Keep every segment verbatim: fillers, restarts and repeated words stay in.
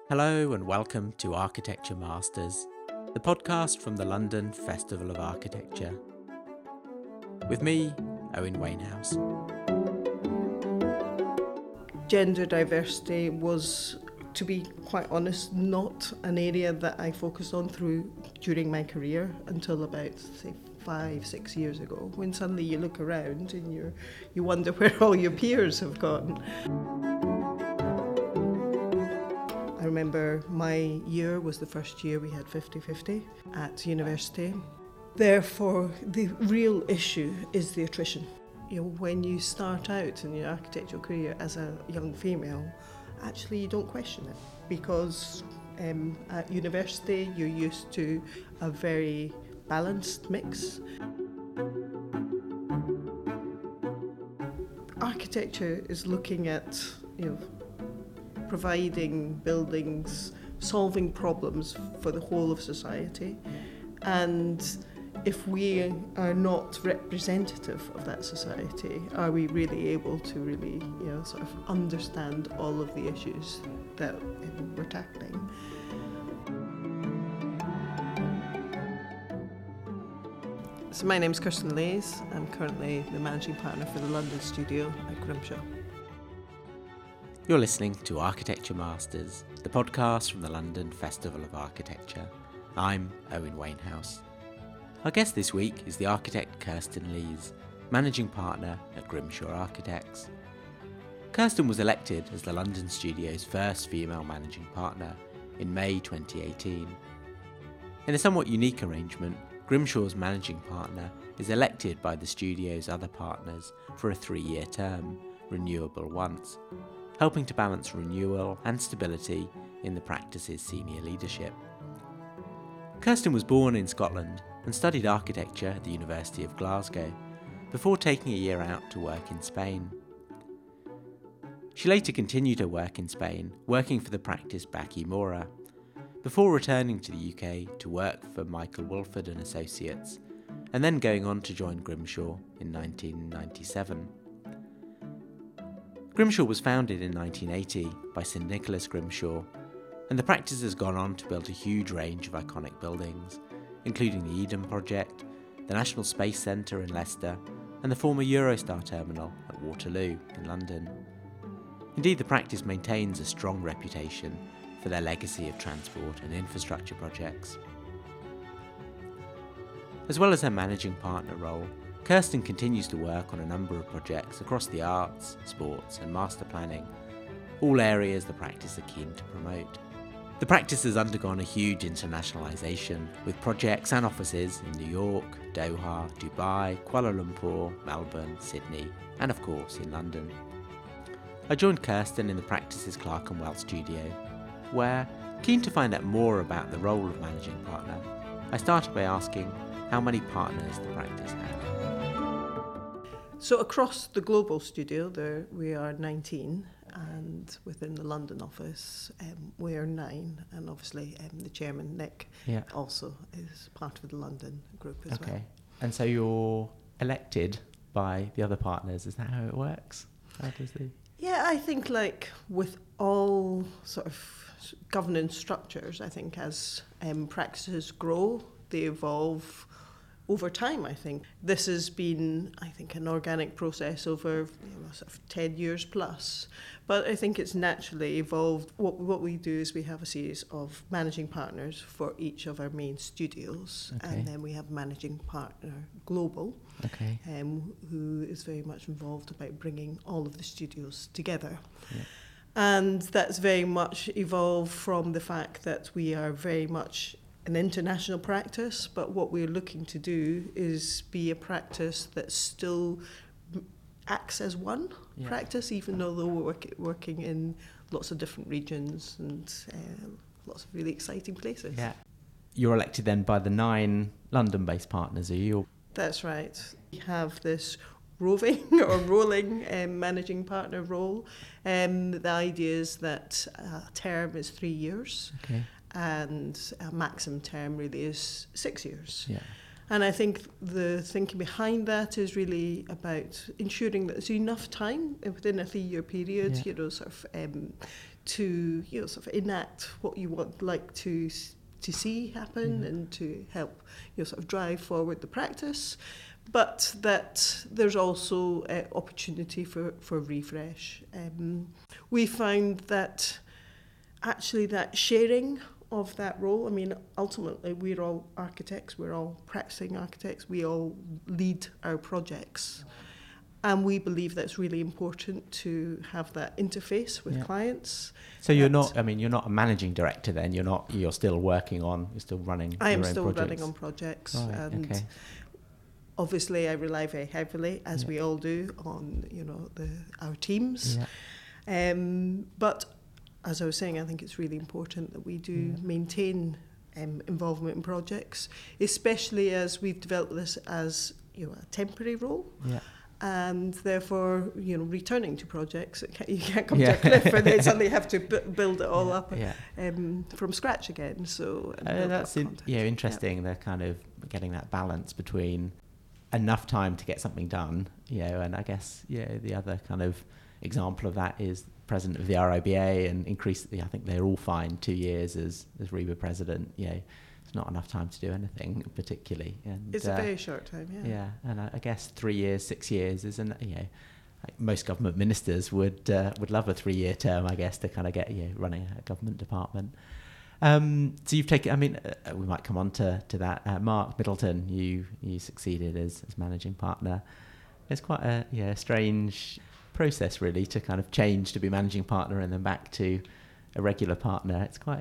Hello and welcome to Architecture Masters, the podcast from the London Festival of Architecture. With me, Owen Wainhouse. Gender diversity was, to be quite honest, not an area that I focused on through during my career until about, say, five, six years ago, when suddenly you look around and you you wonder where all your peers have gone. I remember my year was the first year we had fifty-fifty at university. Therefore, the real issue is the attrition. You know, when you start out in your architectural career as a young female, actually you don't question it, because um, at university you're used to a very balanced mix. Architecture is looking at, you know, providing buildings, solving problems for the whole of society, and if we are not representative of that society, are we really able to really, you know, sort of understand all of the issues that um, we're tackling? So my name's Kirsten Lays. I'm currently the managing partner for the London studio at Grimshaw. You're listening to Architecture Masters, the podcast from the London Festival of Architecture. I'm Owen Wainhouse. Our guest this week is the architect Kirsten Lees, managing partner at Grimshaw Architects. Kirsten was elected as the London studio's first female managing partner in May twenty eighteen. In a somewhat unique arrangement, Grimshaw's managing partner is elected by the studio's other partners for a three-year term, renewable once, helping to balance renewal and stability in the practice's senior leadership. Kirsten was born in Scotland and studied architecture at the University of Glasgow before taking a year out to work in Spain. She later continued her work in Spain, working for the practice Bacchi Mora, before returning to the U K to work for Michael Woolford and Associates, and then going on to join Grimshaw in nineteen ninety-seven. Grimshaw was founded in nineteen eighty by Sir Nicholas Grimshaw, and the practice has gone on to build a huge range of iconic buildings, including the Eden Project, the National Space Centre in Leicester, and the former Eurostar terminal at Waterloo in London. Indeed, the practice maintains a strong reputation for their legacy of transport and infrastructure projects. As well as her managing partner role, Kirsten continues to work on a number of projects across the arts, sports and master planning, all areas the practice are keen to promote. The practice has undergone a huge internationalisation, with projects and offices in New York, Doha, Dubai, Kuala Lumpur, Melbourne, Sydney, and of course in London. I joined Kirsten in the practice's Clerkenwell studio, where, keen to find out more about the role of managing partner, I started by asking how many partners the practice had. So across the global studio, there we are nineteen, and within the London office, um, we are nine, and obviously um, the chairman, Nick, Yeah. also is part of the London group as Okay. well. And so you're elected by the other partners, is that how it works? How does the... Yeah, I think like with all sort of governance structures, I think as um, practices grow, they evolve over time, I think. This has been, I think, an organic process over, you know, sort of ten years plus. But I think it's naturally evolved. What, what we do is we have a series of managing partners for each of our main studios. Okay. And then we have managing partner global, Okay. um, who is very much involved about bringing all of the studios together. Yeah. And that's very much evolved from the fact that we are very much an international practice, but what we're looking to do is be a practice that still acts as one Yeah. practice, even though we're work, working in lots of different regions and uh, lots of really exciting places. Yeah. You're elected then by the nine London-based partners, are you? That's right. We have this roving or rolling um, managing partner role. Um, the idea is that a term is three years. Okay. And a maximum term really is six years. Yeah. And I think the thinking behind that is really about ensuring that there's enough time within a three-year period, yeah. you know, sort of um, to you know sort of enact what you would like to to see happen, mm-hmm. and to help you know sort of drive forward the practice, but that there's also uh, opportunity for for refresh. Um, we found that actually that sharing of that role, I mean, ultimately we're all architects, we're all practicing architects, we all lead our projects. And we believe that it's really important to have that interface with yeah. clients. So you're not, I mean, you're not a managing director then, you're not, you're still working on, you're still running I your am own still projects. running on projects. Right, and okay. Obviously I rely very heavily, as yeah. we all do, on, you know, the our teams. Yeah. Um, but as I was saying, I think it's really important that we do yeah. maintain um, involvement in projects, especially as we've developed this as, you know, a temporary role. Yeah. And therefore, you know, returning to projects, it can't, you can't come yeah. to a cliff and then suddenly have to b- build it all yeah. up yeah. Um, from scratch again. So uh, that's in, yeah, interesting. Yeah. They're kind of getting that balance between enough time to get something done, you know, and I guess yeah, the other kind of example of that is president of the R I B A, and increasingly, I think they're all fined two years as as R I B A president. You know, it's not enough time to do anything particularly. And it's uh, a very short time, yeah. Yeah, and I, I guess three years, six years isn't. You know, like most government ministers would uh, would love a three-year term, I guess, to kind of get you know, running a government department. Um, so you've taken. I mean, uh, we might come on to to that. Uh, Mark Middleton, you you succeeded as as managing partner. It's quite a yeah strange process really to kind of change to be managing partner and then back to a regular partner. It's quite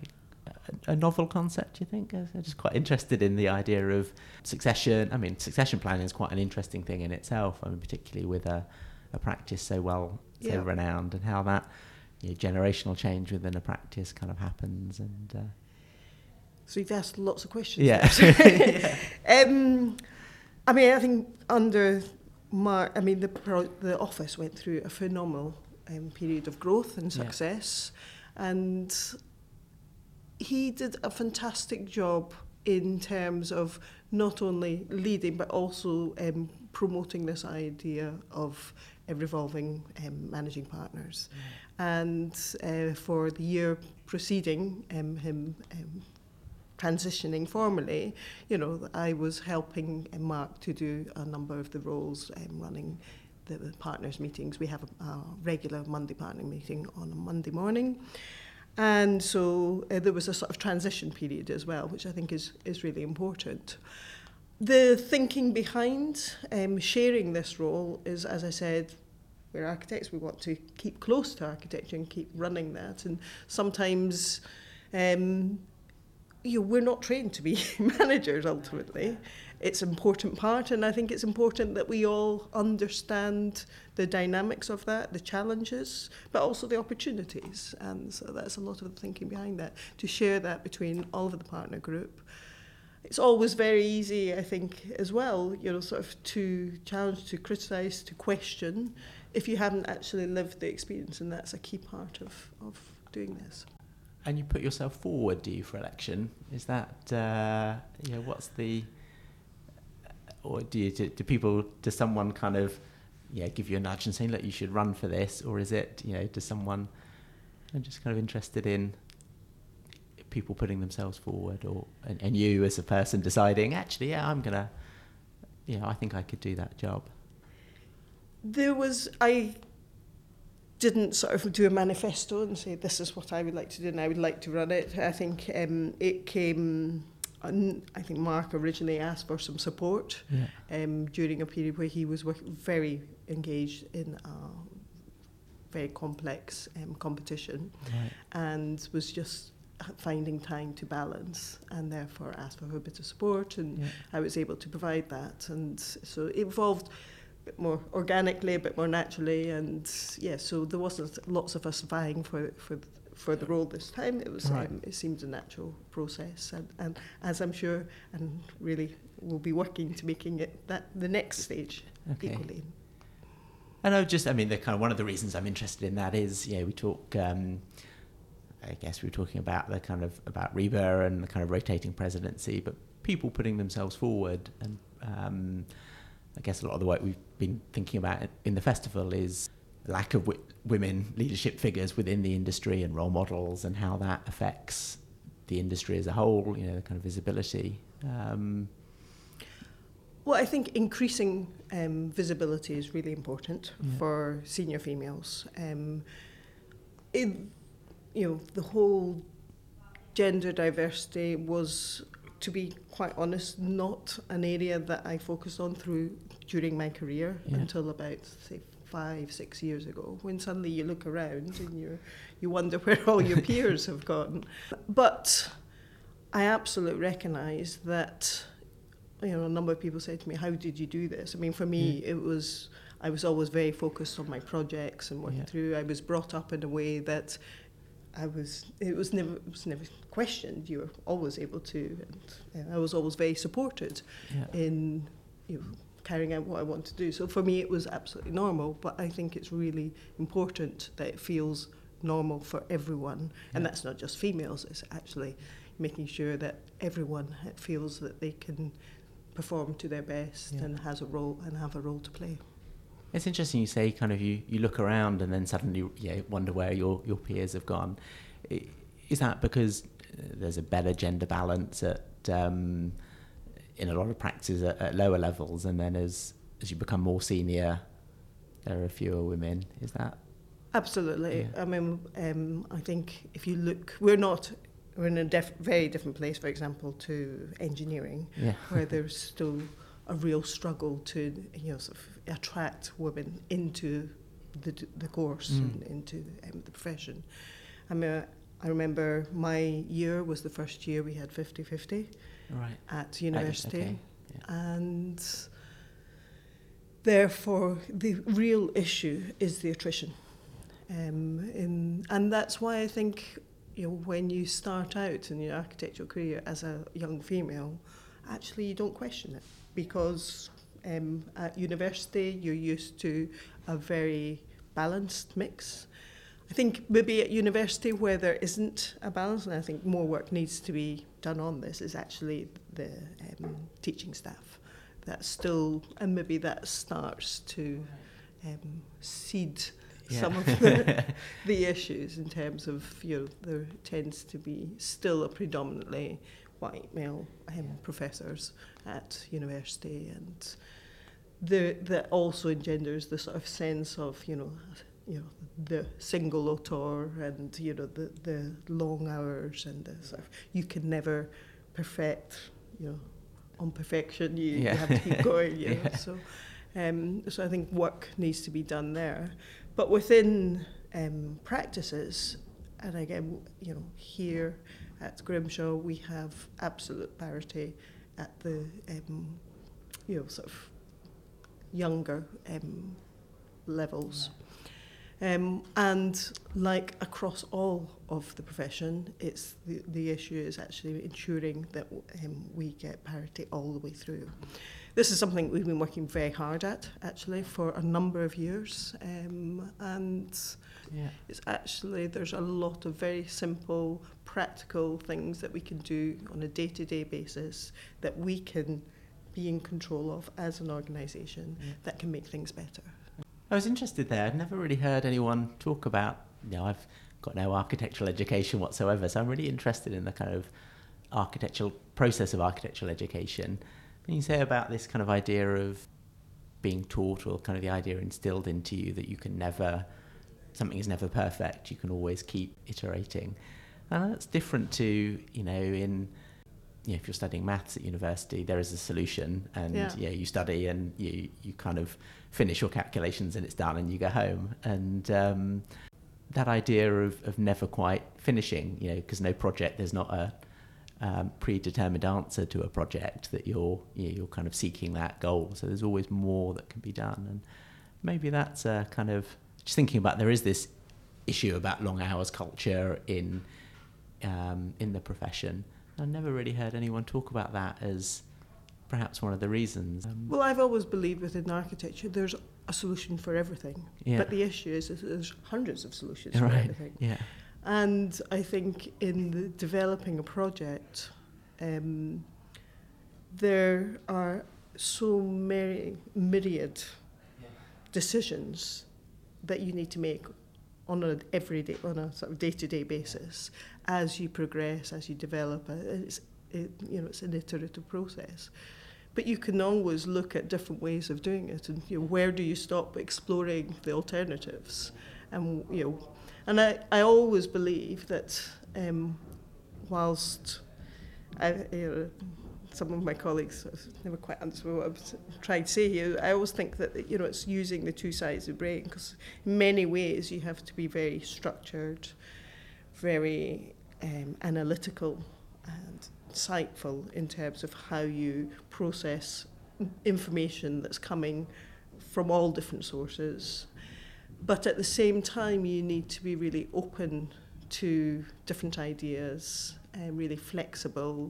a, a novel concept, you think? I'm just quite interested in the idea of succession. I mean, succession planning is quite an interesting thing in itself. I mean, particularly with a, a practice so well, so yeah. renowned, and how that you know, generational change within a practice kind of happens. And uh, so you've asked lots of questions. Yeah. yeah. Um, I mean, I think under Mark, I mean, the pro- the office went through a phenomenal um, period of growth and success, yeah. and he did a fantastic job in terms of not only leading but also um, promoting this idea of uh, revolving um, managing partners. Mm. And uh, for the year preceding um, him um, transitioning formally, you know, I was helping uh, Mark to do a number of the roles, um, running the, the partners meetings. We have a, a regular Monday partner meeting on a Monday morning. And so uh, there was a sort of transition period as well, which I think is, is really important. The thinking behind um, sharing this role is, as I said, we're architects, we want to keep close to architecture and keep running that. And sometimes um, you know, we're not trained to be managers ultimately. It's an important part, and I think it's important that we all understand the dynamics of that, the challenges, but also the opportunities. And so that's a lot of the thinking behind that, to share that between all of the partner group. It's always very easy, I think, as well, you know, sort of to challenge, to criticise, to question, if you haven't actually lived the experience, and that's a key part of, of doing this. And you put yourself forward, do you, for election? Is that, uh, you know, what's the, or do you, do, do people, does someone kind of, yeah, give you a nudge and say, look, you should run for this, or is it, you know, does someone, I'm just kind of interested in people putting themselves forward, or and, and you as a person deciding, actually, yeah, I'm gonna, you know, I think I could do that job. There was, I didn't sort of do a manifesto and say, this is what I would like to do and I would like to run it. I think um, it came, I think Mark originally asked for some support yeah. um, during a period where he was work, very engaged in a very complex um, competition right. and was just finding time to balance, and therefore asked for a bit of support, and yeah. I was able to provide that. And so it evolved a bit more organically, a bit more naturally, and yeah, so there wasn't lots of us vying for for for the role this time. It was right. um, it seemed a natural process, and, and as I'm sure, and really we'll be working to making it that the next stage okay. equally. And I just, I mean, the kind of one of the reasons I'm interested in that is, yeah, we talk. Um, I guess we were talking about the kind of about Reba and the kind of rotating presidency, but people putting themselves forward. And um, I guess a lot of the work we've been thinking about in the festival is lack of w- women leadership figures within the industry and role models, and how that affects the industry as a whole, you know, the kind of visibility. Um, Well, I think increasing um, visibility is really important Yeah. for senior females. Um, it, you know, the whole gender diversity was, to be quite honest, not an area that I focused on through during my career Yeah. until about, say, five, six years ago, when suddenly you look around and you you wonder where all your peers have gone. But I absolutely recognise that, you know, a number of people said to me, how did you do this? I mean, for me, Yeah. it was, I was always very focused on my projects and working Yeah. through. I was brought up in a way that I was, it was never, it was never questioned. You were always able to, and uh, I was always very supported Yeah. in, you know, carrying out what I want to do. So for me, it was absolutely normal, but I think it's really important that it feels normal for everyone. Yeah. And that's not just females, it's actually making sure that everyone feels that they can perform to their best Yeah. and has a role and have a role to play. It's interesting you say kind of you, you look around and then suddenly yeah, wonder where your, your peers have gone. I- Is that because there's a better gender balance at um, in a lot of practices at, at lower levels, and then as as you become more senior, there are fewer women? Is that? Absolutely. Yeah. I mean, um, I think if you look, we're not, we're in a def- very different place, for example, to engineering, Yeah. where there's still a real struggle to, you know, sort of attract women into the the course Mm. and into um, the profession. I mean, I remember my year was the first year we had fifty-fifty Right. at university. Okay. Yeah. And therefore, the real issue is the attrition. Um, in, and that's why I think, you know, when you start out in your architectural career as a young female, actually you don't question it, because um, at university you're used to a very balanced mix. I think maybe at university where there isn't a balance, and I think more work needs to be done on this, is actually the um, teaching staff. That's still, and maybe that starts to um, seed Yeah. some of the, the issues in terms of, you know, there tends to be still a predominantly white male um, Yeah. professors at university, and the, that also engenders the sort of sense of, you know, you know, the single auteur and, you know, the, the long hours and the sort of, you can never perfect, you know, on perfection, you, Yeah. you have to keep going, you know, Yeah. so, um, so I think work needs to be done there. But within um, practices, and again, you know, here at Grimshaw, we have absolute parity at the, um, you know, sort of younger um, levels. Um, and like across all of the profession, it's the, the issue is actually ensuring that um, we get parity all the way through. This is something we've been working very hard at, actually, for a number of years. Um, and Yeah. it's actually, there's a lot of very simple, practical things that we can do on a day-to-day basis that we can be in control of as an organisation Yeah. that can make things better. I was interested there. I'd never really heard anyone talk about, you know, I've got no architectural education whatsoever, so I'm really interested in the kind of architectural process of architectural education. And you say about this kind of idea of being taught, or kind of the idea instilled into you that you can never, something is never perfect, you can always keep iterating. And that's different to, you know, in, you know, if you're studying maths at university, there is a solution, and Yeah. yeah, you study and you, you kind of finish your calculations and it's done and you go home. And um, that idea of, of never quite finishing, you know, because no project, there's not a um, predetermined answer to a project that you're, you know, you're kind of seeking that goal. So there's always more that can be done. And maybe that's a kind of, just thinking about, there is this issue about long hours culture in um, in the profession. I've never really heard anyone talk about that as perhaps one of the reasons. Um, Well, I've always believed within architecture there's a solution for everything. Yeah. But the issue is that there's hundreds of solutions right. for everything. Yeah. And I think in the developing a project, um, there are so many myriad decisions that you need to make on an everyday, on a sort of day-to-day basis as you progress, as you develop. It's, it, you know, it's an iterative process. But you can always look at different ways of doing it, and you know, where do you stop exploring the alternatives? And you know, and I, I always believe that um, whilst I, you know, some of my colleagues never quite understood what I was trying to say here, I always think that you know it's using the two sides of the brain, because in many ways you have to be very structured, very um, analytical and insightful in terms of how you process information that's coming from all different sources. But at the same time, you need to be really open to different ideas, and really flexible,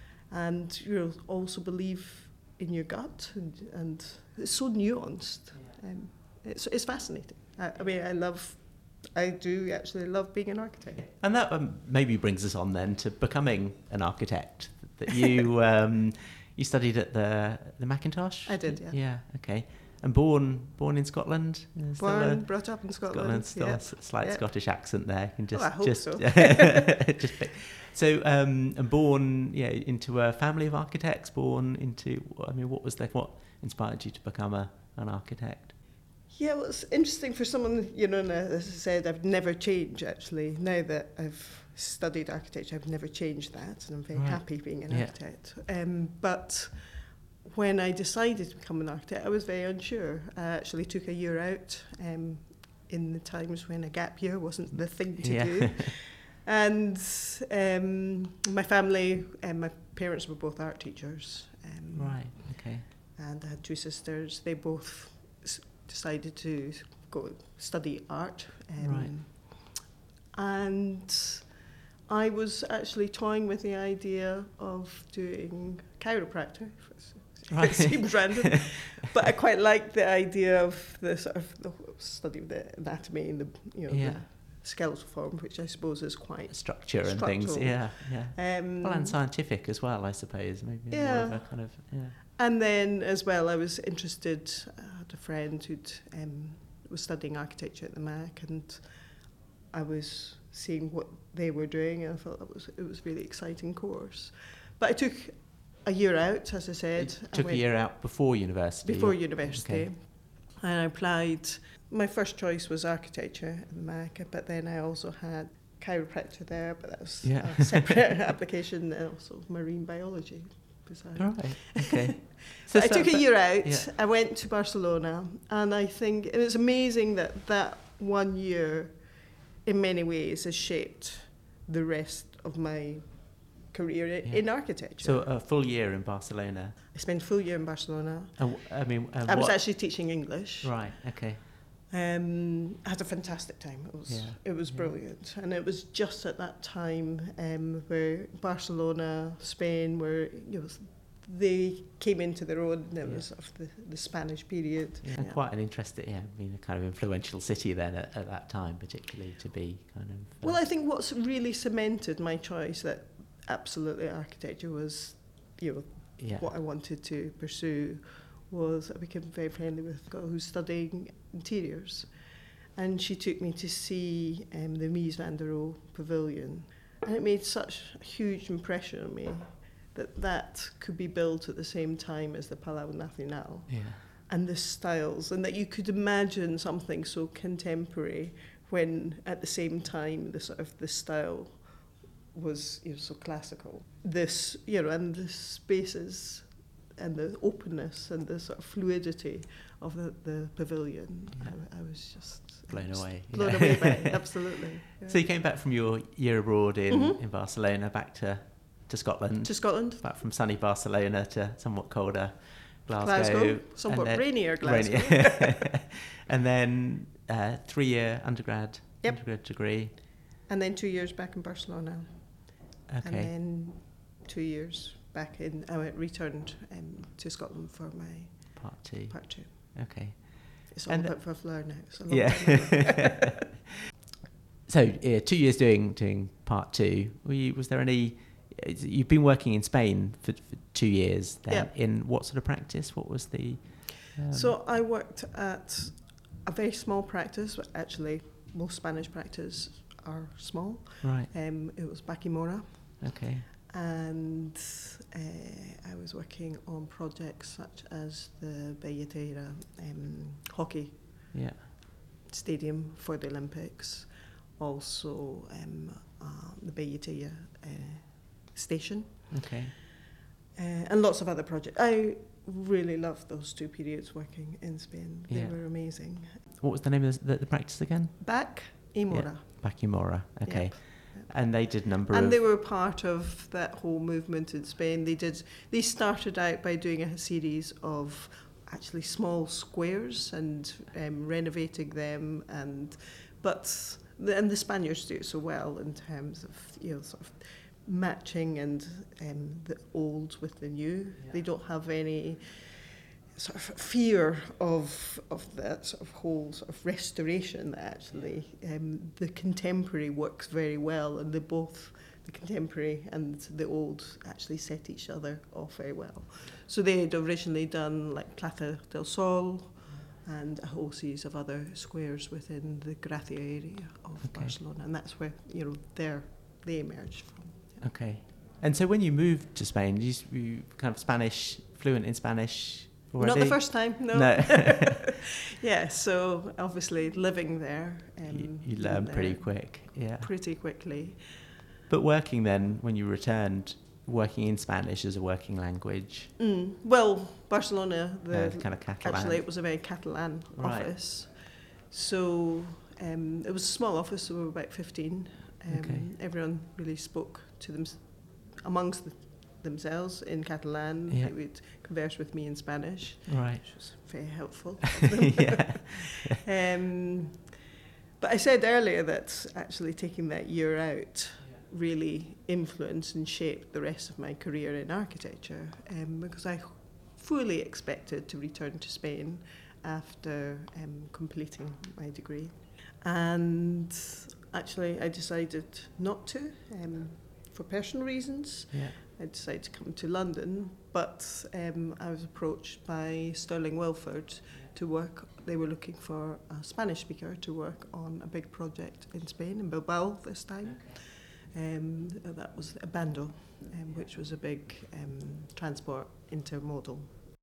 and you know, also believe in your gut, and, and it's so nuanced. Um, it's, it's fascinating. I, I mean, I love, I do actually love being an architect. And that um, maybe brings us on then to becoming an architect. That you um, you studied at the the Mackintosh? I did, yeah. Yeah, okay. And born born in Scotland? Is Born, a, brought up in Scotland. Scotland, still yeah. a slight yeah. Scottish accent there. You can just, oh, I hope just, so. just pick. So, um, and born, yeah, into a family of architects. Born into, I mean, what was the, what inspired you to become a an architect? Yeah, well, it's interesting for someone, you know, and as I said, I've never changed actually. Now that I've studied architecture, I've never changed that, and I'm very right. happy being an yeah. architect. Um, but when I decided to become an architect, I was very unsure. I actually took a year out um, in the times when a gap year wasn't the thing to yeah. do. And um, my family, and my parents were both art teachers. Um, right, okay. And I had two sisters. They both s- decided to go study art. Um, right. And I was actually toying with the idea of doing chiropractor. Right. It seems random, but I quite liked the idea of the sort of the study of the anatomy and the you know yeah. the skeletal form, which I suppose is quite structure and structural. things. Yeah, yeah. Um, well, and scientific as well, I suppose. Maybe yeah. more of a kind of yeah. And then as well, I was interested. I had a friend who'd um, was studying architecture at the Mac, and I was seeing what they were doing, and I thought that was it was a really exciting course. But I took a year out, as I said. You took I a year out before university? Before or? university. Okay. And I applied. My first choice was architecture at the Mac, but then I also had chiropractor there, but that was yeah. a separate application, and also marine biology. Beside. All right, okay. So, so I so, took a year out, yeah. I went to Barcelona, and I think it was amazing that that one year, in many ways, has shaped the rest of my career Yeah. in architecture. So a full year in Barcelona. I spent a full year in Barcelona. Uh, I mean, uh, I was what? actually teaching English. Right. Okay. Um, I had a fantastic time. It was Yeah. it was Yeah. brilliant, and it was just at that time um, where Barcelona, Spain, were you know they came into their own. There Yeah. was sort of the, the Spanish period. Yeah. And quite an interesting, yeah, I mean, a kind of influential city then at, at that time, particularly to be kind of. Uh, Well, I think what's really cemented my choice that absolutely architecture was, you know, yeah. what I wanted to pursue, was I became very friendly with a girl who's studying interiors, and she took me to see um, the Mies van der Rohe pavilion, and it made such a huge impression on me that that could be built at the same time as the Palau Nacional, Yeah. and the styles, and that you could imagine something so contemporary when at the same time the sort of the style was you know, so classical. This, you know, and the spaces and the openness and the sort of fluidity of the, the pavilion, Yeah. I, I was just Blown just away. Blown yeah. away by it, absolutely. Yeah. So you came back from your year abroad in, Mhm. in Barcelona, back to, to Scotland. To Scotland. Back from sunny Barcelona to somewhat colder Glasgow. Glasgow, somewhat and then- rainier Glasgow. rainier. And then uh, three-year undergrad, Yep. undergrad degree. And then two years back in Barcelona. And Okay. then two years back in, I went, returned um, to Scotland for my Part two. part two. Okay. It's all And about for Fleur now. It's a long Yeah. time ago. so uh, two years doing doing part two. Were you, was there any? You've been working in Spain for, for two years. Then Yeah. in what sort of practice? What was the? Um, So I worked at a very small practice. But actually, most Spanish practices are small. right. Um, it was Baquimora, Okay. and uh, I was working on projects such as the Belletera um, hockey Yeah. stadium for the Olympics, also um, uh, the Belletera uh, station, Okay. uh, and lots of other projects. I really loved those two periods working in Spain. They Yeah. were amazing. What was the name of the, the, the practice again? Back, Emora. Baquimora. Okay. Yep. And they did a number And of. they were part of that whole movement in Spain. They did. They started out by doing a series of actually small squares and um, renovating them, and but the, and the Spaniards do it so well in terms of, you know, sort of matching and um, the old with the new. Yeah. They don't have any sort of fear of of that sort of whole sort of restoration. That actually um, the contemporary works very well, and they both, the contemporary and the old, actually set each other off very well. So they had originally done like Plaza del Sol and a whole series of other squares within the Gracia area of Okay. Barcelona, and that's where, you know, they're, they emerged from. Okay. And so when you moved to Spain, you, you kind of Spanish, fluent in Spanish already? Not the first time, no. No. Yeah, so obviously living there. Um, you, you learn there pretty quick, yeah. Pretty quickly. But working then, when you returned, working in Spanish as a working language, Mm. Well, Barcelona, the, uh, kind of Catalan. actually it was a very Catalan Right. office. So um, it was a small office, so we were about fifteen. Um, Okay. Everyone really spoke to them amongst the, themselves in Catalan. Yeah. They would converse with me in Spanish, Right. which was very helpful. Yeah. Um, but I said earlier that actually taking that year out really influenced and shaped the rest of my career in architecture, um, because I fully expected to return to Spain after um, completing my degree. And actually I decided not to, um, for personal reasons. Yeah. I decided to come to London, but um, I was approached by Sterling Wilford to work. They were looking for a Spanish speaker to work on a big project in Spain, in Bilbao this time. Um, that was Abando, um, which was a big um, transport intermodal.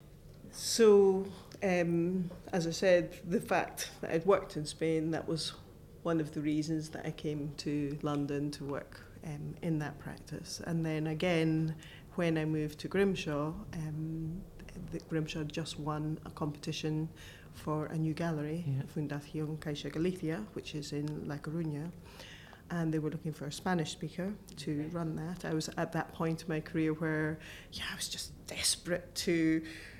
So, um, as I said, the fact that I'd worked in Spain, that was one of the reasons that I came to London to work um, in that practice. And then again, when I moved to Grimshaw, um, the Grimshaw had just won a competition for a new gallery, Yeah. Fundación Caixa Galicia, which is in La Coruña. And they were looking for a Spanish speaker to run that. I was at that point in my career where, yeah, I was just desperate to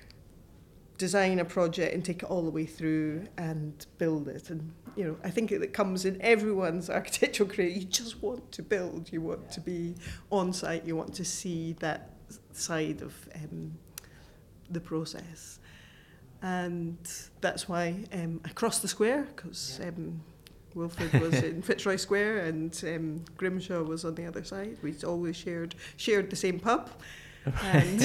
design a project and take it all the way through and build it. And, you know, I think it comes in everyone's architectural career. You just want to build. You want to be on site. You want to see that side of um, the process. And that's why um, I crossed the square, because um, Wilford was in Fitzroy Square and um, Grimshaw was on the other side. We always shared shared the same pub. And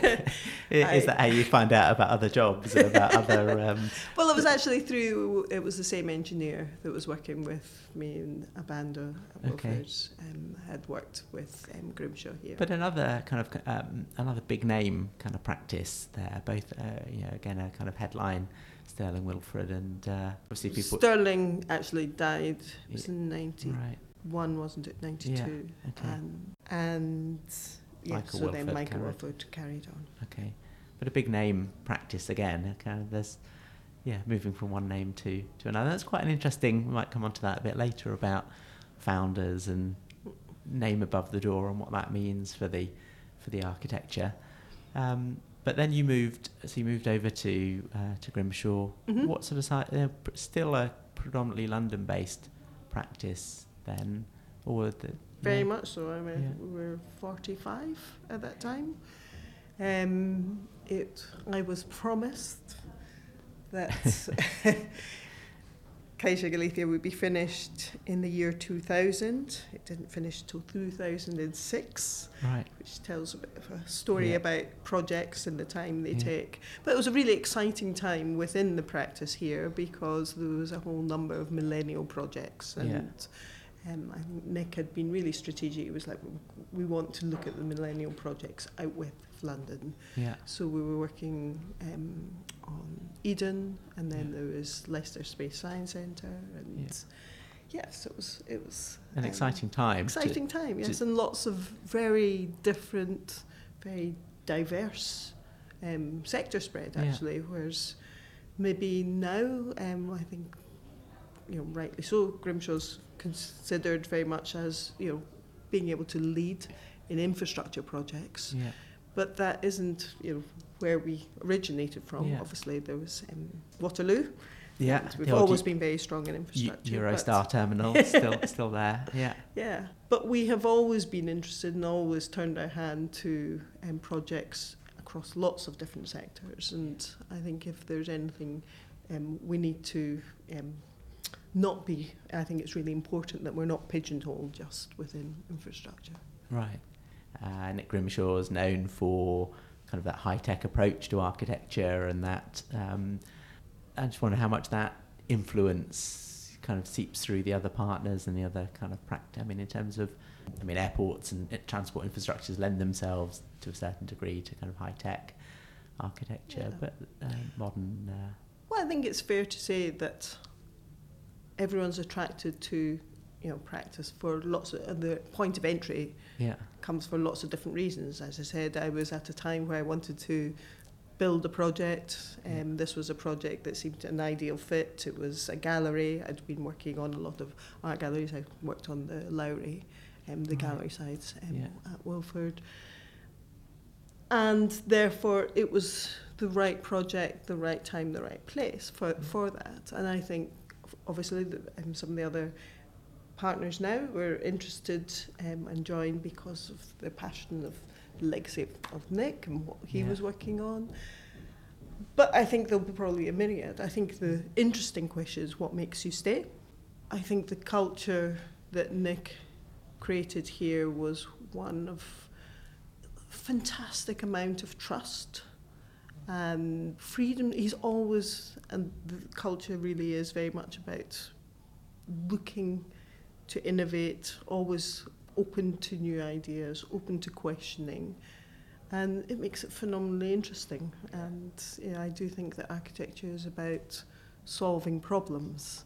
Is that how you find out about other jobs and about other? Um... Well, it was actually through, it was the same engineer that was working with me in Abando at Okay. Wilford's, um, had worked with um, Grimshaw here. But another kind of um, another big name kind of practice there. Both, uh, you know, again a kind of headline, Sterling Wilford, and uh, obviously people. Sterling actually died. It was Yeah. in ninety-one, Right. wasn't it? ninety-two. Yeah, okay. Um, and yeah, Michael so then Wilford Michael carried- Wilford carried on. Okay, but a big name practice again. Kind of there's, yeah, moving from one name to, to another. That's quite an interesting. We might come on to that a bit later about founders and name above the door and what that means for the for the architecture. Um, but then you moved. So you moved over to uh, to Grimshaw. Mhm. What sort of site? Uh, pr- still a predominantly London-based practice then, or the Very yeah. much so. I mean, Yeah. we were forty-five at that time. Um, it. I was promised that Caixa Galicia would be finished in the year two thousand. It didn't finish till two thousand six, right. which tells a bit of a story Yeah. about projects and the time they Yeah. take. But it was a really exciting time within the practice here because there was a whole number of millennial projects. And Yeah. um, I think Nick had been really strategic. It was like, we want to look at the millennial projects out with London. Yeah. So we were working um, on Eden, and then Yeah. there was Leicester Space Science Centre, and yes, yeah. yeah, so it was it was an um, exciting time. Exciting to, time, yes, to and lots of very different, very diverse um, sector spread actually. Yeah. Whereas maybe now, um, I think, you know, rightly so, Grimshaw's considered very much as, you know, being able to lead in infrastructure projects. Yeah. But that isn't, you know, where we originated from. Yeah. Obviously, there was um, Waterloo. Yeah, we've always been very strong in infrastructure. Eurostar terminal, still still there. Yeah. Yeah, but we have always been interested and always turned our hand to um, projects across lots of different sectors. And I think if there's anything um, we need to um, not be, I think it's really important that we're not pigeonholed just within infrastructure. Right. Uh, Nick Grimshaw is known for kind of that high-tech approach to architecture, and that um, I just wonder how much that influence kind of seeps through the other partners and the other kind of practice. I mean, in terms of, I mean, airports and transport infrastructures lend themselves to a certain degree to kind of high-tech architecture, yeah. but uh, modern... Uh, well, I think it's fair to say that everyone's attracted to, you know, practice for lots of, and the point of entry yeah. comes for lots of different reasons. As I said, I was at a time where I wanted to build a project. Um, yeah. This was a project that seemed an ideal fit. It was a gallery. I'd been working on a lot of art galleries. I worked on the Lowry, um, the right. gallery sites um, yeah. at Wilford. And therefore, it was the right project, the right time, the right place for, yeah. for that. And I think, obviously, the, um, some of the other partners now were interested um, and joined because of the passion of the legacy of, of Nick and what he yeah. was working on. But I think there'll be probably a myriad. I think the interesting question is what makes you stay. I think the culture that Nick created here was one of fantastic amount of trust and freedom. He's always, and the culture really is very much about looking to innovate, always open to new ideas, open to questioning, and it makes it phenomenally interesting. And you know, I do think that architecture is about solving problems,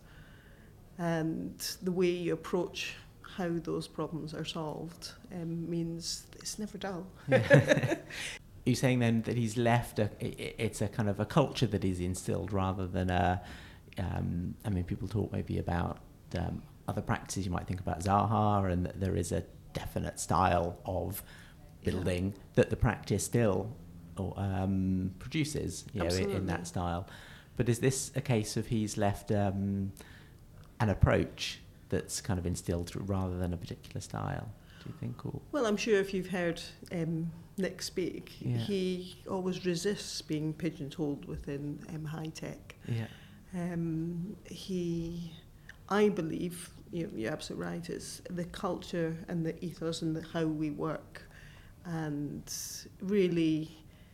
and the way you approach how those problems are solved um, means it's never dull. Yeah. You're saying then that he's left a, it's a kind of a culture that is instilled rather than a, um, I mean, people talk maybe about um, other practices. You might think about Zaha, and that there is a definite style of building yeah. that the practice still um, produces, you know, in, in that style. But is this a case of he's left um, an approach that's kind of instilled rather than a particular style, do you think? Or? Well, I'm sure if you've heard um, Nick speak, yeah. he always resists being pigeonholed within um, high tech. Yeah. Um, he, I believe, you know, you're absolutely right, it's the culture and the ethos and the, how we work, and really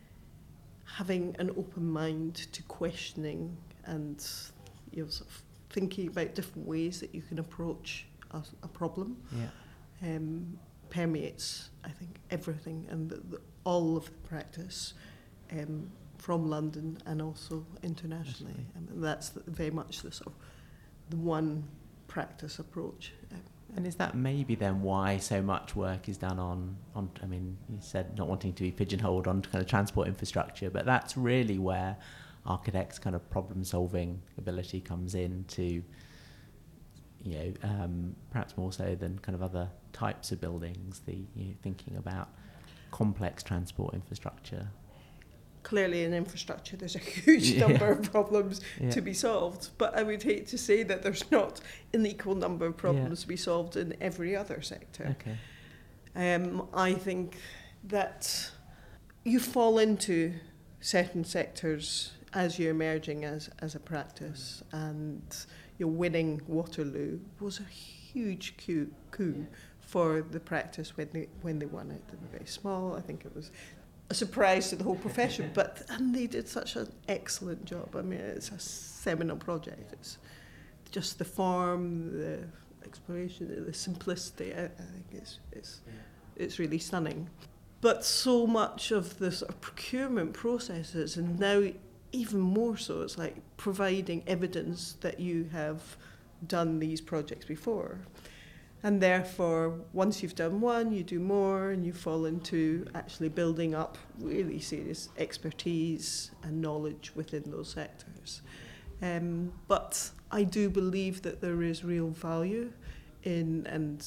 having an open mind to questioning and, you know, sort of thinking about different ways that you can approach a, a problem. Yeah. Um, permeates, I think, everything, and the, the, all of the practice um, from London and also internationally. Um, and that's the, very much the sort of the one practice approach. Um, and is that maybe then why so much work is done on, on, I mean, you said not wanting to be pigeonholed on kind of transport infrastructure, but that's really where architects' kind of problem-solving ability comes in to, you know, um, perhaps more so than kind of other types of buildings, the you know, thinking about complex transport infrastructure. Clearly in infrastructure there's a huge yeah. number of problems yeah. to be solved, but I would hate to say that there's not an equal number of problems yeah. to be solved in every other sector. Okay. Um, I think that you fall into certain sectors as you're emerging as, as a practice, and you know, winning Waterloo was a huge coup, coup for the practice when they when they won it. They were very small. I think it was a surprise to the whole profession, but and they did such an excellent job. I mean, it's a seminal project. It's just the form, the exploration, the simplicity. I, I think it's it's it's really stunning. But so much of the sort of procurement processes, and now even more so, it's like providing evidence that you have done these projects before. And therefore, once you've done one, you do more, and you fall into actually building up really serious expertise and knowledge within those sectors. Um, but I do believe that there is real value in and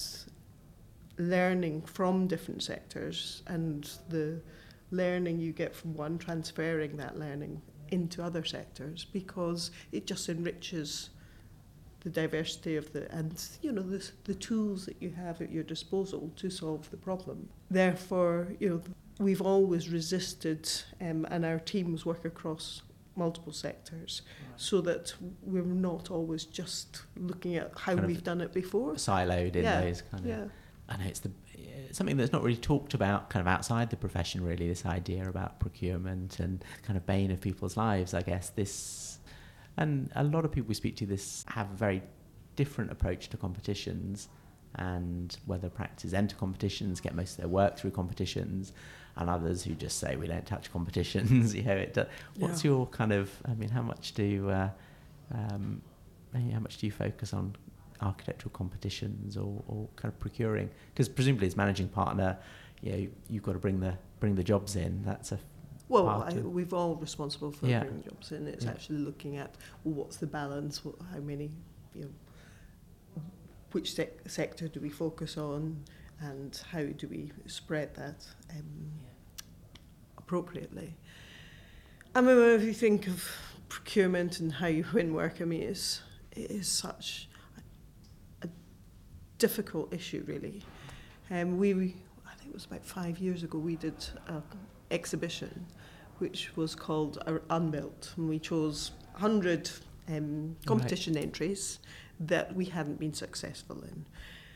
learning from different sectors, and the learning you get from one, transferring that learning into other sectors, because it just enriches the diversity of the, and you know, the, the tools that you have at your disposal to solve the problem. Therefore, you know, we've always resisted, um, and our teams work across multiple sectors, right, so that we're not always just looking at how kind we've done it before. Siloed in yeah. those kind of... Yeah. I know it's the something that's not really talked about kind of outside the profession, really, this idea about procurement and kind of bane of people's lives, I guess. This, and a lot of people we speak to this have a very different approach to competitions, and whether practices enter competitions, get most of their work through competitions, and others who just say we don't touch competitions. You know, it does. What's yeah. your kind of, I mean, how much do uh, um, how much do you focus on architectural competitions, or, or kind of procuring? Because presumably as managing partner, you know, you've got to bring the bring the jobs in. That's a well, I, we've all responsible for yeah. bringing jobs in. It's yeah. actually looking at, well, what's the balance, what, how many, you know, which sec- sector do we focus on, and how do we spread that um, yeah. appropriately. I mean, if you think of procurement and how you win work, I mean, it's, it is such difficult issue, really. Um, we, I think it was about five years ago, we did an exhibition which was called Unbuilt, and we chose one hundred um, competition right. entries that we hadn't been successful in.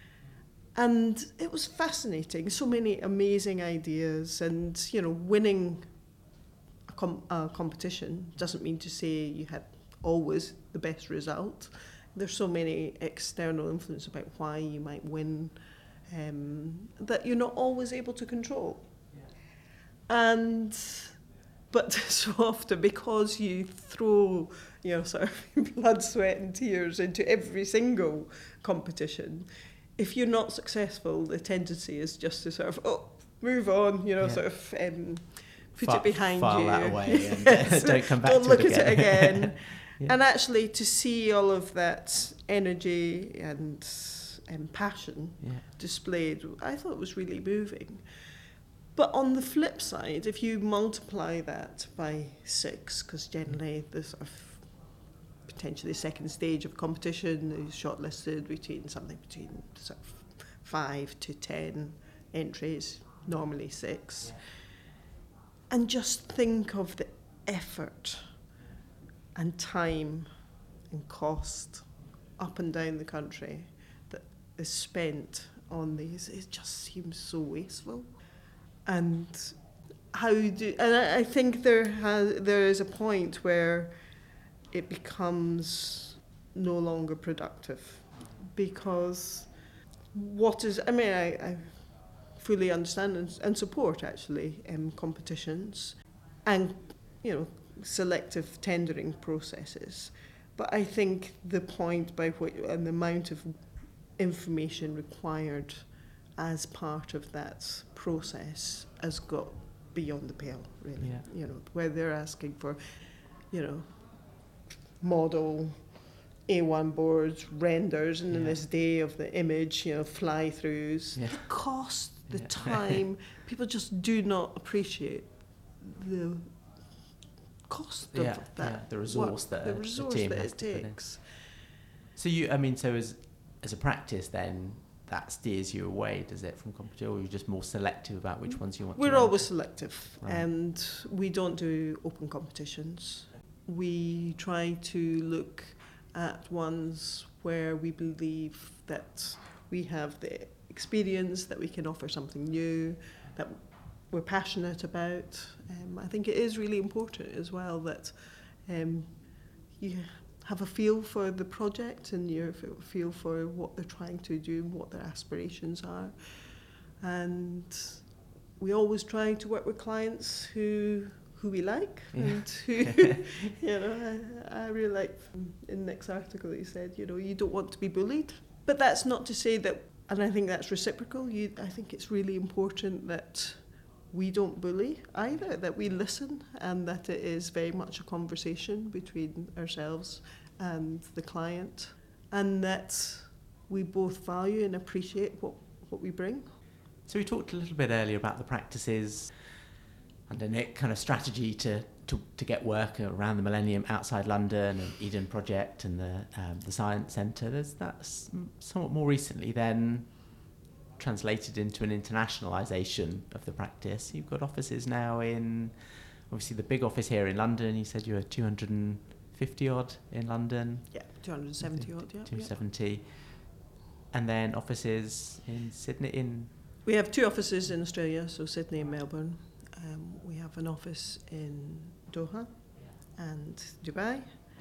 And it was fascinating, so many amazing ideas, and, you know, winning a, com- a competition doesn't mean to say you had always the best result. There's so many external influences about why you might win um, that you're not always able to control. Yeah. And, but so often, because you throw, you know, sort of blood, sweat and tears into every single competition, if you're not successful, the tendency is just to sort of, oh, move on, you know, yeah. sort of um, put file, it behind file you. That away and yes. don't come back don't to look it again. at it again. Yeah. And actually to see all of that energy and um, passion yeah. displayed, I thought it was really moving. But on the flip side, if you multiply that by six, because generally the sort of potentially second stage of competition is shortlisted between something between sort of five to ten entries, normally six. Yeah. And just think of the effort and time and cost up and down the country that is spent on these. It just seems so wasteful. And how do, and I, I think there has there is a point where it becomes no longer productive, because what is, I mean, I, I fully understand and, and support actually um, competitions and, you know, selective tendering processes, but I think the point by which and the amount of information required as part of that process has got beyond the pale, really. Yeah. You know, where they're asking for, you know, model A one boards, renders, and yeah. in this day of the image, you know, fly-throughs, yeah. the cost, the yeah. time, people just do not appreciate the cost yeah, of that, yeah, the resource work, that the a, resource a team that has it to put in. takes. So you, I mean, so as as a practice, then that steers you away, does it, from competition, or are you just more selective about which ones you want? We're to always selective, right. and we don't do open competitions. We try to look at ones where we believe that we have the experience, that we can offer something new, that we're passionate about. Um, I think it is really important as well that um, you have a feel for the project and you feel for what they're trying to do, what their aspirations are. And we always try to work with clients who who we like, yeah. and who, you know, I, I really like in Nick's article he said, you know, you don't want to be bullied. But that's not to say that, and I think that's reciprocal, you, I think it's really important that we don't bully either, that we listen, and that it is very much a conversation between ourselves and the client, and that we both value and appreciate what, what we bring. So we talked a little bit earlier about the practices under Nick, kind of strategy to, to, to get work around the Millennium outside London, and Eden Project and the um, the Science Centre. There's that somewhat more recently then translated into an internationalisation of the practice. You've got offices now in, obviously the big office here in London. You said you were two hundred fifty odd in London. Yeah, two hundred seventy odd, yeah. two hundred seventy. Yeah. And then offices in Sydney, in... We have two offices in Australia, so Sydney and Melbourne. Um, we have an office in Doha and Dubai.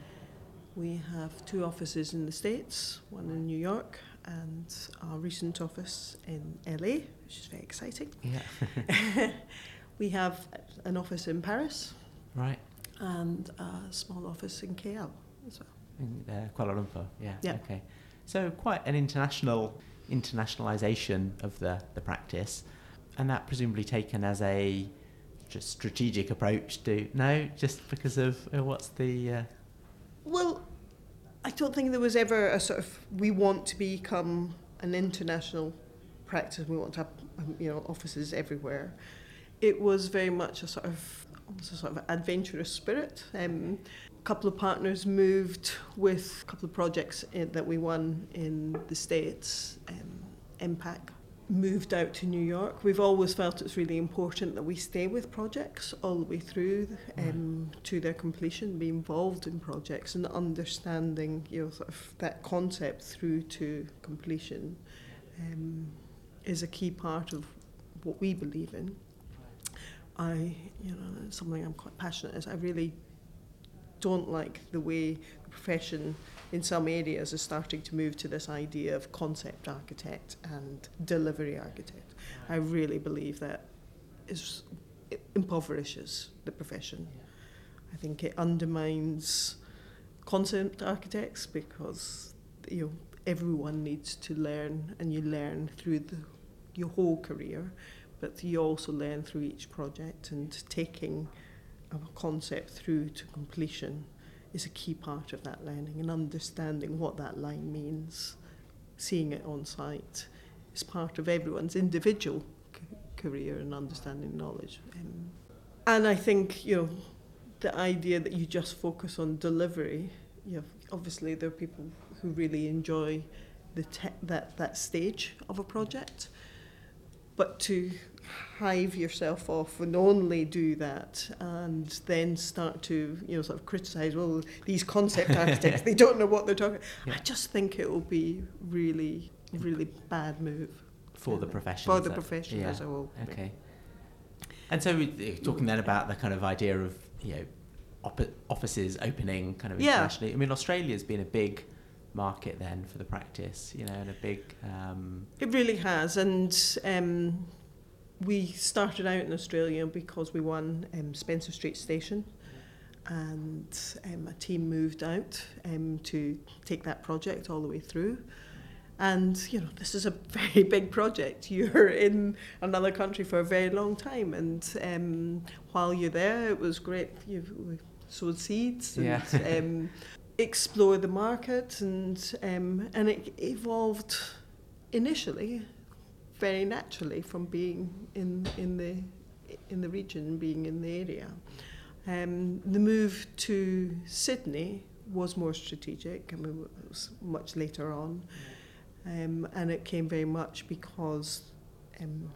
We have two offices in the States, one in New York, and our recent office in L A, which is very exciting. Yeah. We have an office in Paris. Right. And a small office in K L as well. In uh, Kuala Lumpur, yeah. Yeah. Okay. So quite an international internationalisation of the, the practice, and that presumably taken as a just strategic approach to, no, just because of uh, what's the... Uh... Well, I don't think there was ever a sort of, we want to become an international practice, we want to have, um, you know, offices everywhere. It was very much a sort of, almost a sort of adventurous spirit. Um, a couple of partners moved with a couple of projects in, that we won in the States, um, Impact. Moved out to New York. We've always felt it's really important that we stay with projects all the way through um, to their completion, be involved in projects and understanding, you know, sort of that concept through to completion um, is a key part of what we believe in. I, you know, something I'm quite passionate is I really don't like the way the profession in some areas is starting to move to this idea of concept architect and delivery architect. I really believe that is, it impoverishes the profession. I think it undermines concept architects because, you know, everyone needs to learn, and you learn through the, your whole career, but you also learn through each project, and taking a concept through to completion is a key part of that learning, and understanding what that line means, seeing it on site, is part of everyone's individual c- career and understanding knowledge. Um, and I think, you know, the idea that you just focus on delivery, you know, obviously there are people who really enjoy the te- that, that stage of a project, but to hive yourself off and only do that and then start to, you know, sort of criticise, well, these concept architects, they don't know what they're talking about. Yeah. I just think it will be really, really bad move. For yeah, the profession. For the profession yeah. as a whole. Okay. Yeah. And so we're talking then about the kind of idea of, you know, op- offices opening kind of internationally. Yeah. I mean, Australia's been a big market then for the practice, you know, and a big... Um... It really has, and um, we started out in Australia because we won um, Spencer Street Station, and um, a team moved out um, to take that project all the way through. And, you know, this is a very big project. You're in another country for a very long time, and um, while you're there, it was great. You sowed seeds and... Yeah. um, explore the market, and um, and it evolved initially very naturally from being in in the in the region, being in the area. Um, the move to Sydney was more strategic. I mean, it was much later on, um, and it came very much because um,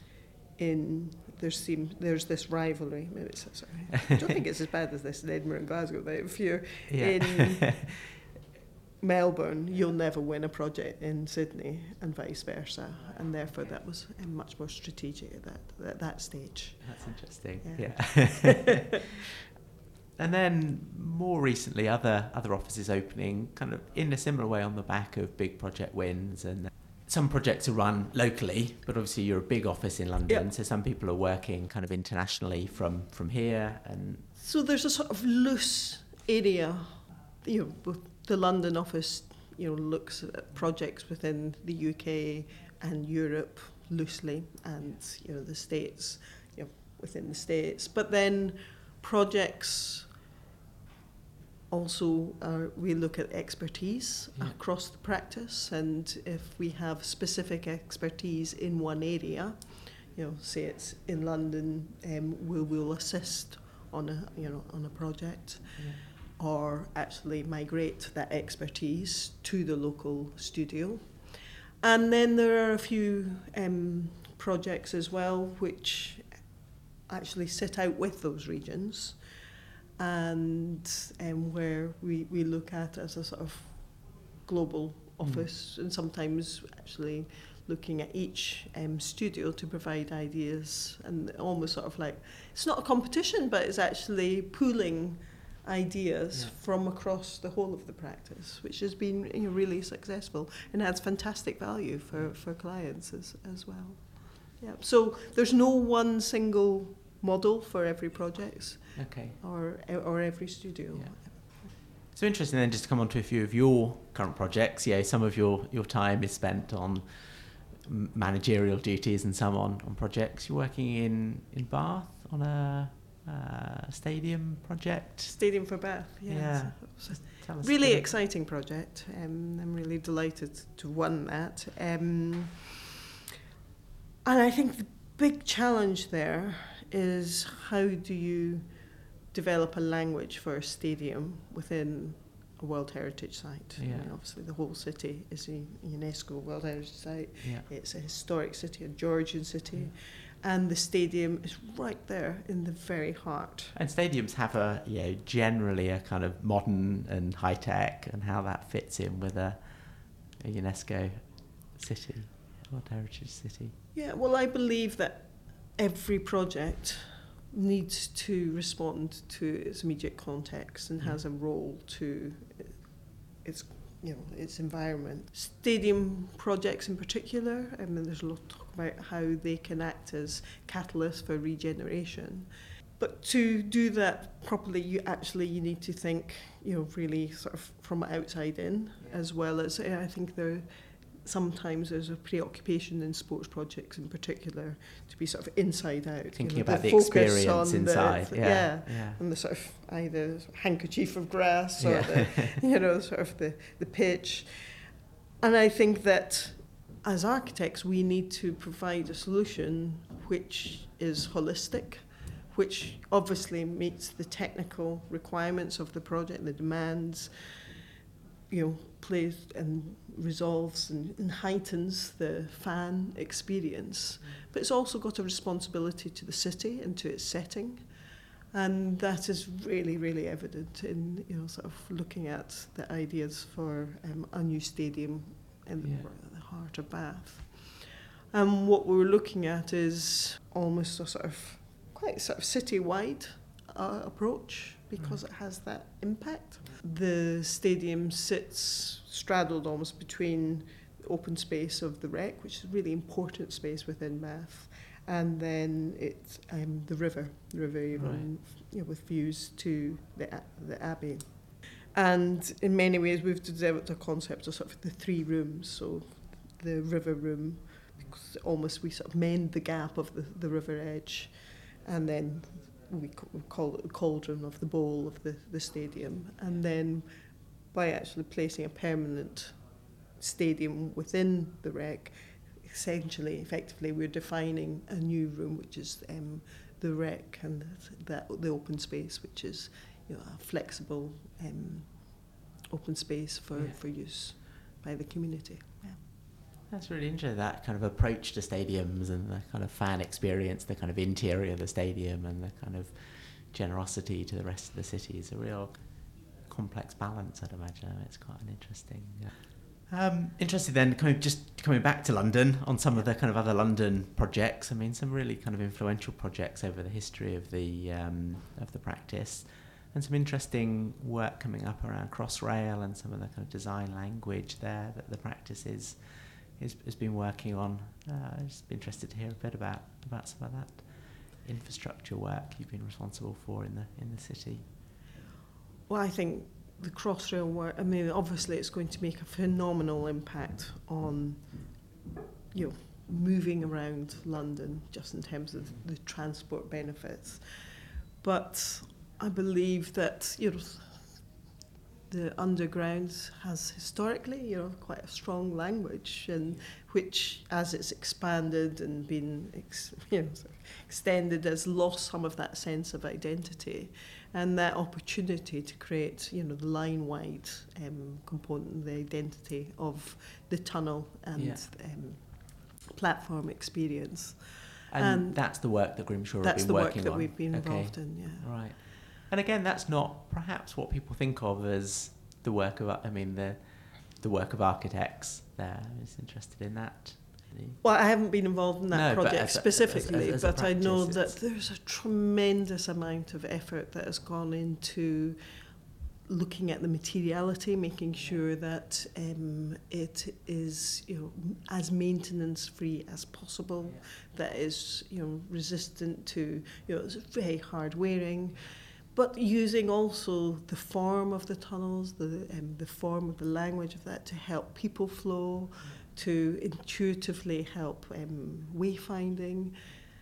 in There seems there's this rivalry. Maybe it's, sorry, I don't think it's as bad as this in Edinburgh and Glasgow. But if you're yeah. in Melbourne, you'll never win a project in Sydney, and vice versa. And therefore, that was uh, much more strategic at that at that stage. That's interesting. Yeah. Yeah. And then more recently, other other offices opening, kind of in a similar way on the back of big project wins. And some projects are run locally, but obviously you're a big office in London, Yep. so some people are working kind of internationally from from here. And So there's a sort of loose area, you know, with the London office, you know, looks at projects within the U K and Europe loosely, and, you know, the States, you know, within the States. But then projects also, uh, we look at expertise Yeah. across the practice, and if we have specific expertise in one area, you know, say it's in London, um, we will assist on a, you know, on a project, yeah. or actually migrate that expertise to the local studio. And then there are a few um, projects as well which actually sit out with those regions, and um, where we, we look at as a sort of global office, mm. and sometimes actually looking at each um, studio to provide ideas, and almost sort of like, it's not a competition, but it's actually pooling ideas yeah. from across the whole of the practice, which has been, you know, really successful and adds fantastic value for, for clients as, as well. Yeah. So there's no one single model for every project, okay, or or every studio. Yeah. So interesting then, just to come on to a few of your current projects. Yeah, some of your, your time is spent on managerial duties and some on, on projects. You're working in, in Bath on a uh, stadium project. Stadium for Bath, yes. Yeah. So Tell us really a bit. exciting project. Um, I'm really delighted to win that. Um, and I think the big challenge there is, how do you develop a language for a stadium within a World Heritage Site? Yeah. I mean, obviously the whole city is a UNESCO World Heritage Site. Yeah. It's a historic city, a Georgian city. Yeah. And the stadium is right there in the very heart. And stadiums have a, you know, generally a kind of modern and high tech, and how that fits in with a, a UNESCO city, World Heritage City. Yeah, well, I believe that every project needs to respond to its immediate context and has a role to its, you know, its environment. Stadium projects in particular, I mean, there's a lot of talk about how they can act as catalysts for regeneration. But to do that properly, you actually you need to think, you know, really sort of from outside in, yeah. as well as, I think there sometimes there's a preoccupation in sports projects in particular to be sort of inside out. Thinking you know, about the, the experience inside. The, yeah, yeah, yeah. And the sort of either handkerchief of grass or yeah. the, you know, sort of the, the pitch. And I think that as architects, we need to provide a solution which is holistic, which obviously meets the technical requirements of the project, the demands, you know, plays and resolves and, and heightens the fan experience. But it's also got a responsibility to the city and to its setting. And that is really, really evident in, you know, sort of looking at the ideas for um, a new stadium in yeah. the, the heart of Bath. And what we're looking at is almost a sort of quite sort of city-wide uh, approach, because it has that impact. The stadium sits straddled almost between the open space of the Rec, which is a really important space within Bath, and then it's um, the river, the river Avon, right. you know, with views to the the Abbey. And in many ways, we've developed a concept of sort of the three rooms. So the river room, because almost we sort of mend the gap of the, the river edge, and then we call it the cauldron of the bowl of the, the stadium. And then by actually placing a permanent stadium within the Rec, essentially, effectively, we're defining a new room, which is um, the Rec, and that the open space, which is, you know, a flexible um, open space for, yeah. for use by the community. Yeah. That's really interesting, that kind of approach to stadiums and the kind of fan experience, the kind of interior of the stadium and the kind of generosity to the rest of the city is a real complex balance, I'd imagine. It's quite an interesting... Uh, Um, interested then, kind of just coming back to London on some of the kind of other London projects. I mean, some really kind of influential projects over the history of the um, of the practice, and some interesting work coming up around Crossrail and some of the kind of design language there that the practice is is has been working on. Uh, I'd just be interested to hear a bit about about some of that infrastructure work you've been responsible for in the in the city. Well, I think the Crossrail work, I mean, obviously it's going to make a phenomenal impact on, you know, moving around London, just in terms of the transport benefits. But I believe that, you know, the underground has historically, you know, quite a strong language, and which, as it's expanded and been, ex, you know, sort of extended, has lost some of that sense of identity, and that opportunity to create, you know, the line-wide um, component, the identity of the tunnel and yeah. um, platform experience. And, and that's the work that Grimshaw have been working on. That's the work that we've been involved okay. in, yeah. Right. And again, that's not perhaps what people think of as the work of, I mean, the the work of architects there. I was interested in that. Well, I haven't been involved in that no, project as a, specifically, as, as, as but I know practice, that there's a tremendous amount of effort that has gone into looking at the materiality, making sure that um, it is, you know, as maintenance-free as possible, yeah. that is, you know, resistant to, you know, it's very hard wearing, but using also the form of the tunnels, the um, the form of the language of that to help people flow, to intuitively help um, wayfinding.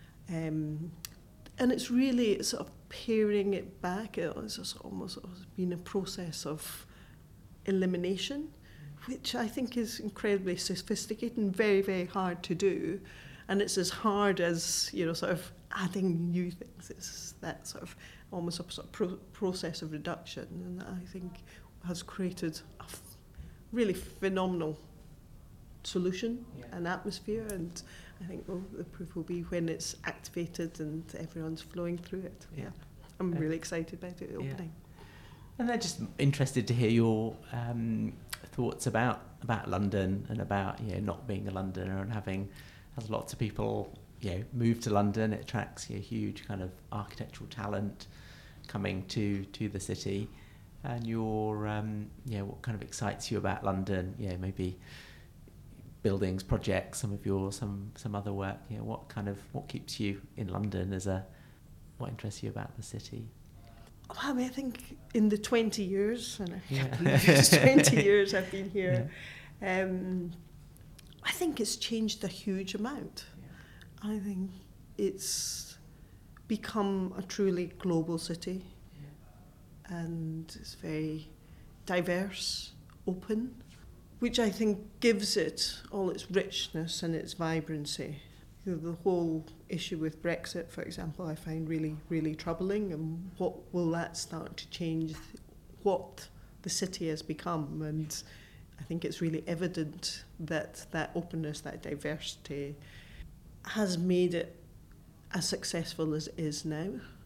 Um, and it's really sort of paring it back. It's just almost sort of been a process of elimination, which I think is incredibly sophisticated and very, very hard to do. And it's as hard as, you know, sort of adding new things. It's that sort of almost a sort of pro- process of reduction, and that I think has created a f- really phenomenal solution yeah. and atmosphere, and I think well, the proof will be when it's activated and everyone's flowing through it. Yeah, I'm uh, really excited about it opening. Yeah. And I'm just interested to hear your um, thoughts about about London and about, you know, not being a Londoner and having, as lots of people, you know, move to London. It attracts, you know, huge kind of architectural talent coming to to the city, and your um, you know, what kind of excites you about London? You know, maybe buildings, projects, some of your some some other work. You know, what kind of what keeps you in London as a what interests you about the city? Well, I mean, I think in the twenty years, and I yeah. can't believe it's twenty years I've been here, yeah. um, I think it's changed a huge amount. Yeah. I think it's become a truly global city, yeah. and it's very diverse, open, which I think gives it all its richness and its vibrancy. You know, the whole issue with Brexit, for example, I find really, really troubling, and what will that start to change what the city has become? And I think it's really evident that that openness, that diversity has made it as successful as it is now,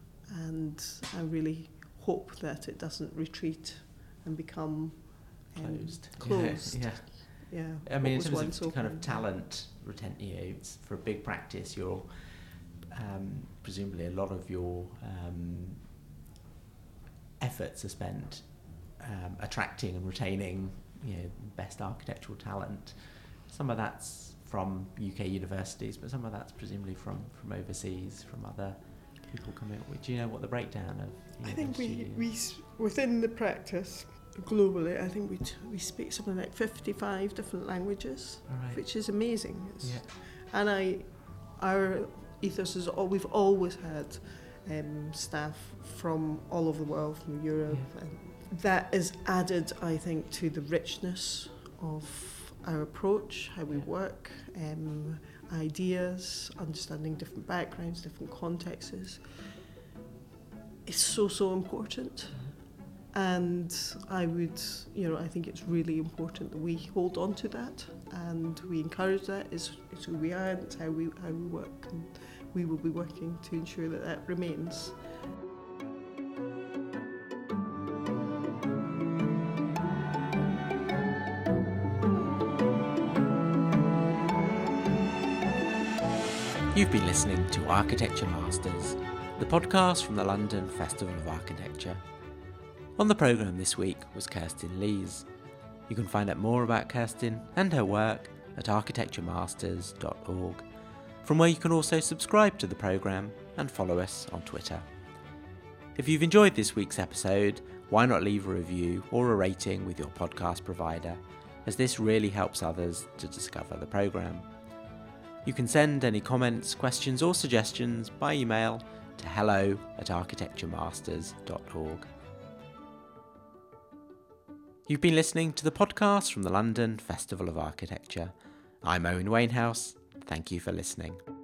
and I really hope that it doesn't retreat and become um, closed. Closed. Yeah. yeah. yeah. I mean, in terms of open, kind of talent retention, you know, it's for a big practice. You're um, presumably a lot of your um, efforts are spent um, attracting and retaining, you know, best architectural talent. Some of that's from U K universities, but some of that's presumably from, from overseas, from other people coming up. Do you know what the breakdown of? I think we, we within the practice globally, I think we t- we speak something like fifty-five different languages, right. which is amazing. It's, yeah. And I, our ethos is all we've always had um, staff from all over the world, from Europe, yeah. and that is added, I think, to the richness of our approach, how we work, um, ideas, understanding different backgrounds, different contexts. It's so, so important. And I would, you know, I think it's really important that we hold on to that and we encourage that. It's, it's who we are, and it's how we, how we work. And we will be working to ensure that that remains. You've been listening to Architecture Masters, the podcast from the London Festival of Architecture. On the programme this week was Kerstin Lees. You can find out more about Kerstin and her work at architecture masters dot org, from where you can also subscribe to the programme and follow us on Twitter. If you've enjoyed this week's episode, why not leave a review or a rating with your podcast provider, as this really helps others to discover the programme. You can send any comments, questions or suggestions by email to hello at architecture masters dot org. You've been listening to the podcast from the London Festival of Architecture. I'm Owen Wainhouse. Thank you for listening.